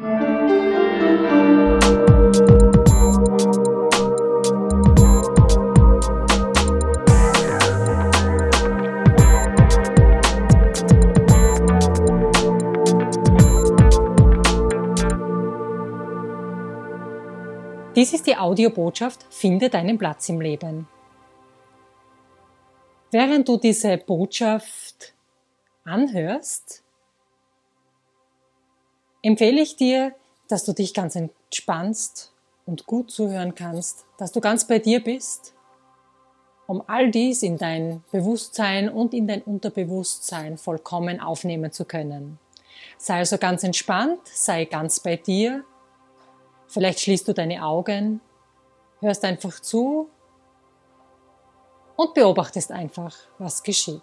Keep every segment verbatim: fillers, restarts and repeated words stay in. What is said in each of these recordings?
Dies ist die Audiobotschaft Finde deinen Platz im Leben. Während du diese Botschaft anhörst, empfehle ich dir, dass du dich ganz entspannst und gut zuhören kannst, dass du ganz bei dir bist, um all dies in dein Bewusstsein und in dein Unterbewusstsein vollkommen aufnehmen zu können. Sei also ganz entspannt, sei ganz bei dir. Vielleicht schließt du deine Augen, hörst einfach zu und beobachtest einfach, was geschieht.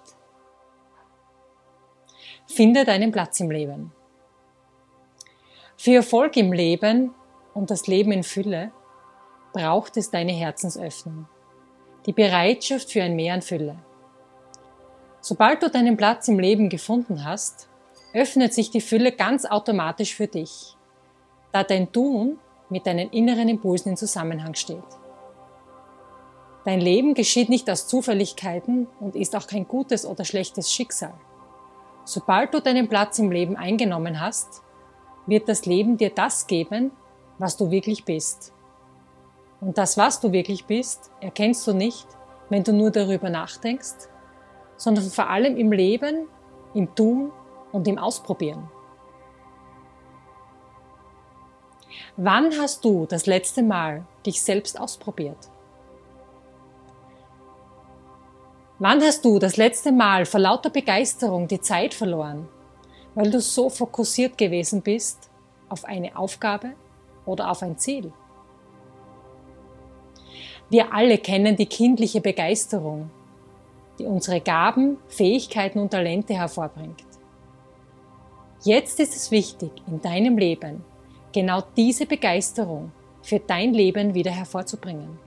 Finde deinen Platz im Leben. Für Erfolg im Leben und das Leben in Fülle braucht es deine Herzensöffnung, die Bereitschaft für ein Mehr an Fülle. Sobald du deinen Platz im Leben gefunden hast, öffnet sich die Fülle ganz automatisch für dich, da dein Tun mit deinen inneren Impulsen in Zusammenhang steht. Dein Leben geschieht nicht aus Zufälligkeiten und ist auch kein gutes oder schlechtes Schicksal. Sobald du deinen Platz im Leben eingenommen hast, wird das Leben dir das geben, was du wirklich bist. Und das, was du wirklich bist, erkennst du nicht, wenn du nur darüber nachdenkst, sondern vor allem im Leben, im Tun und im Ausprobieren. Wann hast du das letzte Mal dich selbst ausprobiert? Wann hast du das letzte Mal vor lauter Begeisterung die Zeit verloren, weil du so fokussiert gewesen bist auf eine Aufgabe oder auf ein Ziel? Wir alle kennen die kindliche Begeisterung, die unsere Gaben, Fähigkeiten und Talente hervorbringt. Jetzt ist es wichtig, in deinem Leben genau diese Begeisterung für dein Leben wieder hervorzubringen.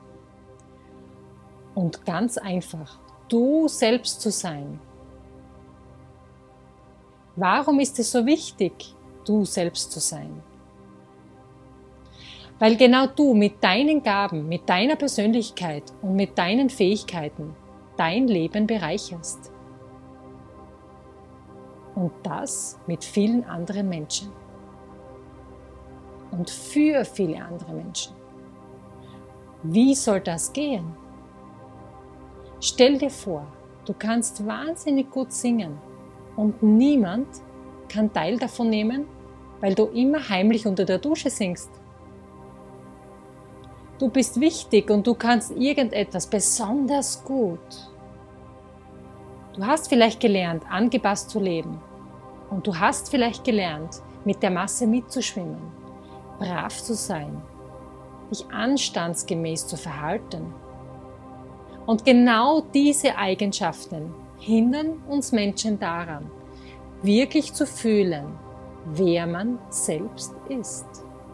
Und ganz einfach, du selbst zu sein. Warum ist es so wichtig, du selbst zu sein? Weil genau du mit deinen Gaben, mit deiner Persönlichkeit und mit deinen Fähigkeiten dein Leben bereicherst. Und das mit vielen anderen Menschen. Und für viele andere Menschen. Wie soll das gehen? Stell dir vor, du kannst wahnsinnig gut singen und niemand kann Teil davon nehmen, weil du immer heimlich unter der Dusche singst. Du bist wichtig und du kannst irgendetwas besonders gut. Du hast vielleicht gelernt, angepasst zu leben und du hast vielleicht gelernt, mit der Masse mitzuschwimmen, brav zu sein, dich anstandsgemäß zu verhalten. Und genau diese Eigenschaften hindern uns Menschen daran, wirklich zu fühlen, wer man selbst ist.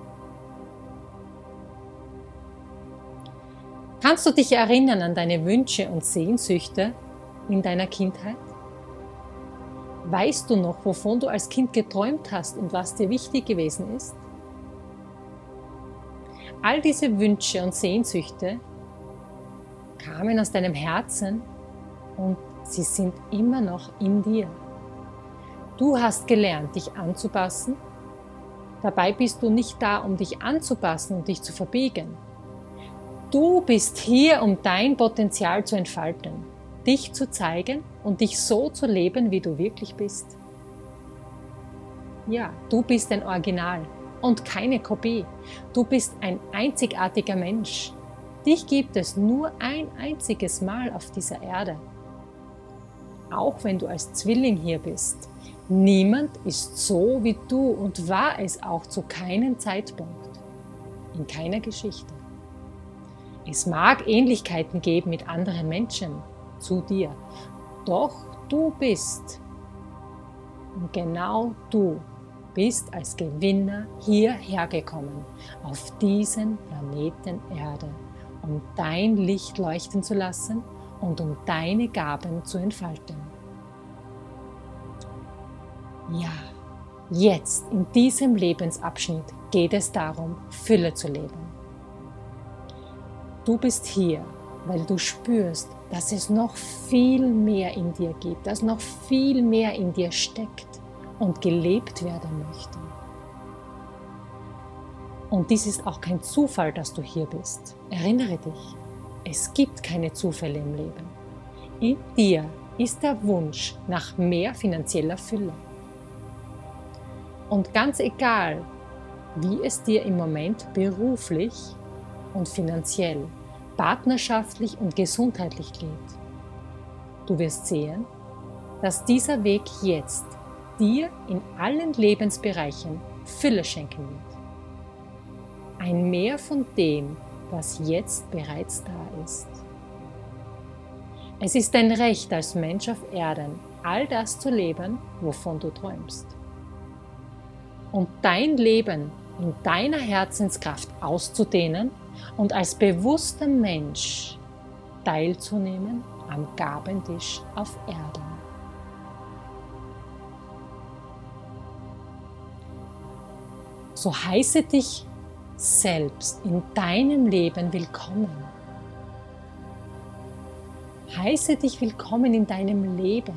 Kannst du dich erinnern an deine Wünsche und Sehnsüchte in deiner Kindheit? Weißt du noch, wovon du als Kind geträumt hast und was dir wichtig gewesen ist? All diese Wünsche und Sehnsüchte kamen aus deinem Herzen und sie sind immer noch in dir. Du hast gelernt, dich anzupassen. Dabei bist du nicht da, um dich anzupassen und dich zu verbiegen. Du bist hier, um dein Potenzial zu entfalten, dich zu zeigen und dich so zu leben, wie du wirklich bist. Ja, du bist ein Original und keine Kopie. Du bist ein einzigartiger Mensch. Dich gibt es nur ein einziges Mal auf dieser Erde. Auch wenn du als Zwilling hier bist. Niemand ist so wie du und war es auch zu keinem Zeitpunkt. In keiner Geschichte. Es mag Ähnlichkeiten geben mit anderen Menschen, zu dir. Doch du bist. Und genau du bist als Gewinner hierher gekommen, auf diesen Planeten Erde, um dein Licht leuchten zu lassen und um deine Gaben zu entfalten. Ja, Jetzt, in diesem Lebensabschnitt, geht es darum, Fülle zu leben. Du bist hier, weil du spürst, dass es noch viel mehr in dir gibt, dass noch viel mehr in dir steckt und gelebt werden möchte. Und dies ist auch kein Zufall, dass du hier bist. Erinnere dich, es gibt keine Zufälle im Leben. In dir ist der Wunsch nach mehr finanzieller Fülle. Und ganz egal, wie es dir im Moment beruflich und finanziell, partnerschaftlich und gesundheitlich geht, du wirst sehen, dass dieser Weg jetzt dir in allen Lebensbereichen Fülle schenken wird. Ein Mehr von dem, was jetzt bereits da ist. Es ist dein Recht als Mensch auf Erden, all das zu leben, wovon du träumst. Und dein Leben in deiner Herzenskraft auszudehnen und als bewusster Mensch teilzunehmen am Gabentisch auf Erden. So heiße dich selbst in deinem Leben willkommen. Heiße dich willkommen in deinem Leben.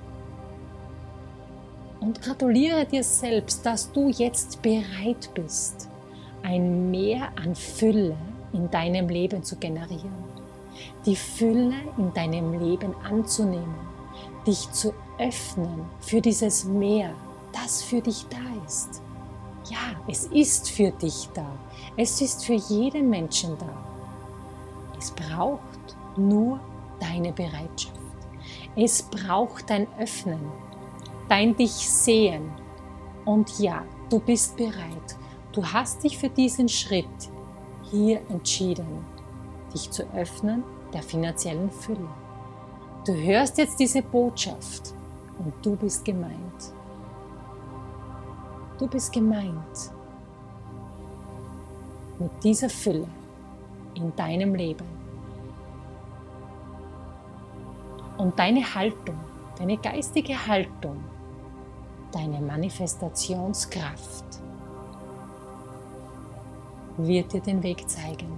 Und gratuliere dir selbst, dass du jetzt bereit bist, ein Mehr an Fülle in deinem Leben zu generieren. Die Fülle in deinem Leben anzunehmen, dich zu öffnen für dieses Mehr, das für dich da ist. Ja, es ist für dich da. Es ist für jeden Menschen da. Es braucht nur deine Bereitschaft. Es braucht dein Öffnen, dein Dich sehen. Und ja, du bist bereit. Du hast dich für diesen Schritt hier entschieden, dich zu öffnen der finanziellen Fülle. Du hörst jetzt diese Botschaft und du bist gemeint. Du bist gemeint mit dieser Fülle in deinem Leben. Und deine Haltung, deine geistige Haltung, deine Manifestationskraft wird dir den Weg zeigen.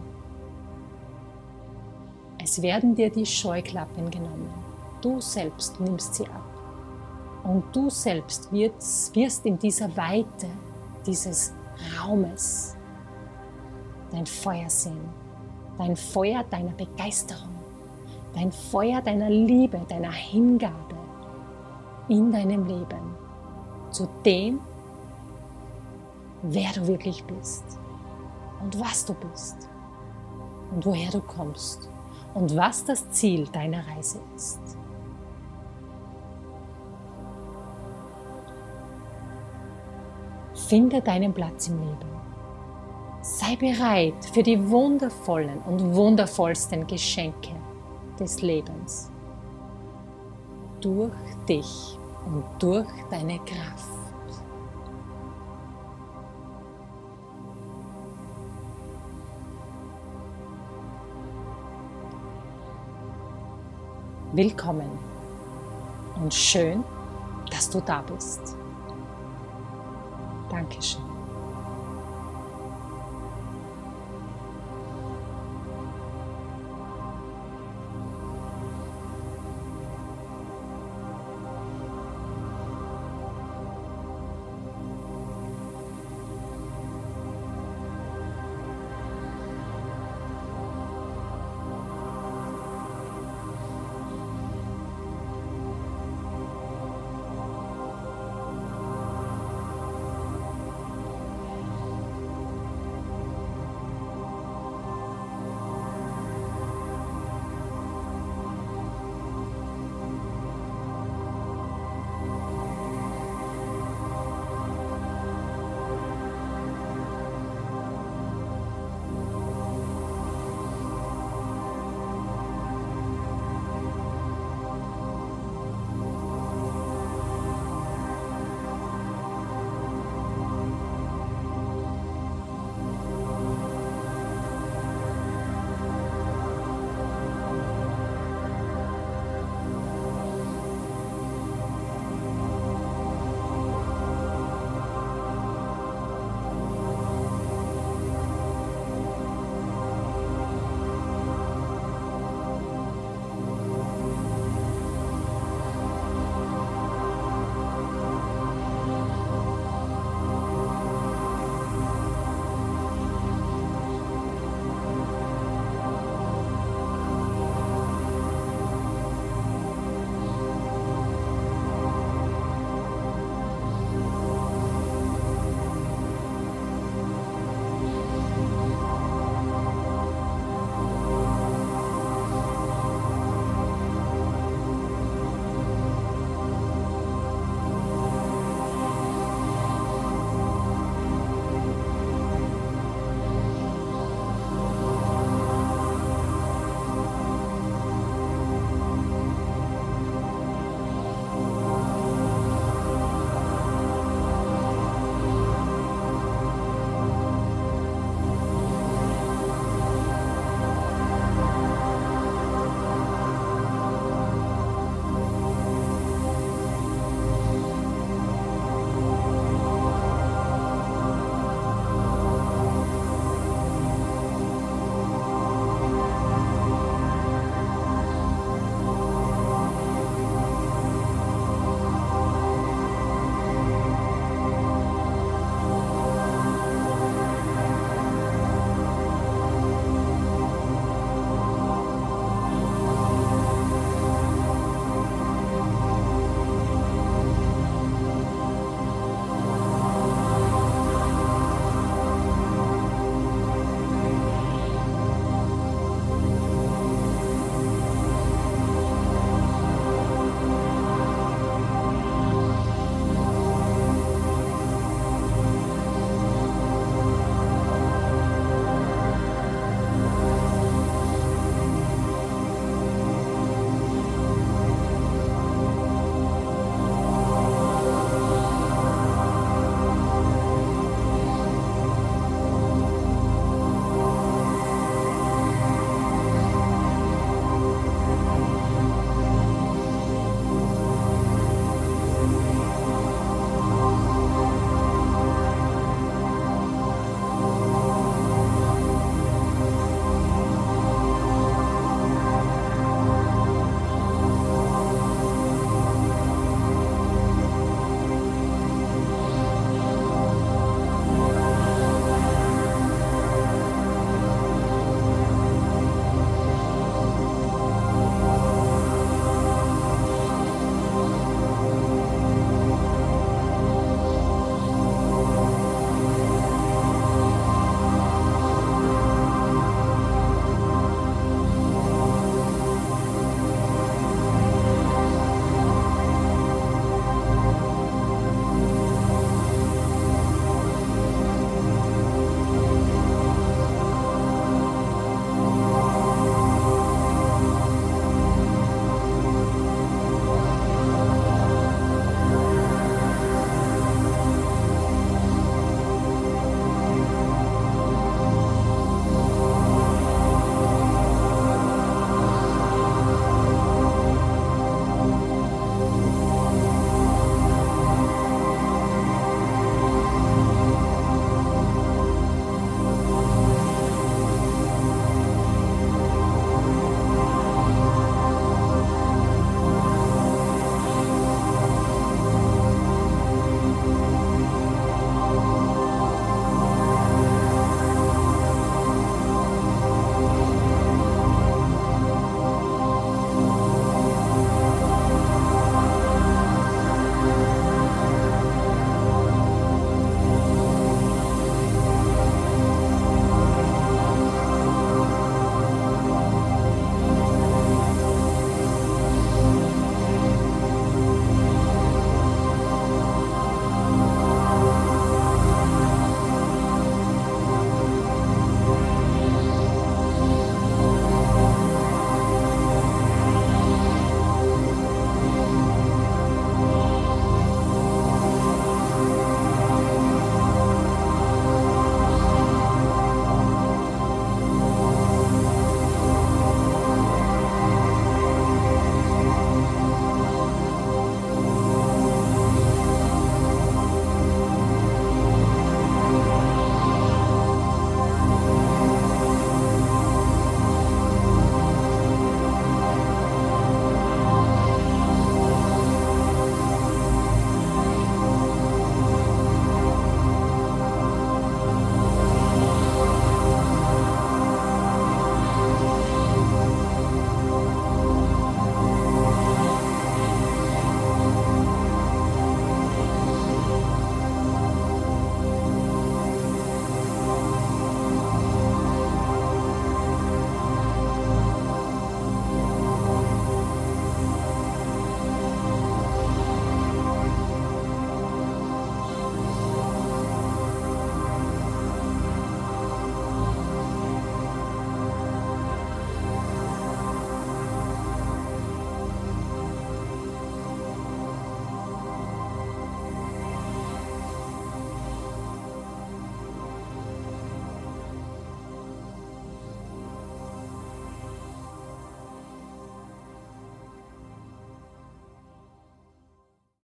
Es werden dir die Scheuklappen genommen. Du selbst nimmst sie ab. Und du selbst wirst, wirst in dieser Weite dieses Raumes dein Feuer sehen. Dein Feuer deiner Begeisterung. Dein Feuer deiner Liebe, deiner Hingabe in deinem Leben. Zu dem, wer du wirklich bist. Und was du bist. Und woher du kommst. Und was das Ziel deiner Reise ist. Finde deinen Platz im Leben. Sei bereit für die wundervollen und wundervollsten Geschenke des Lebens. Durch dich und durch deine Kraft. Willkommen und schön, dass du da bist. Dankeschön.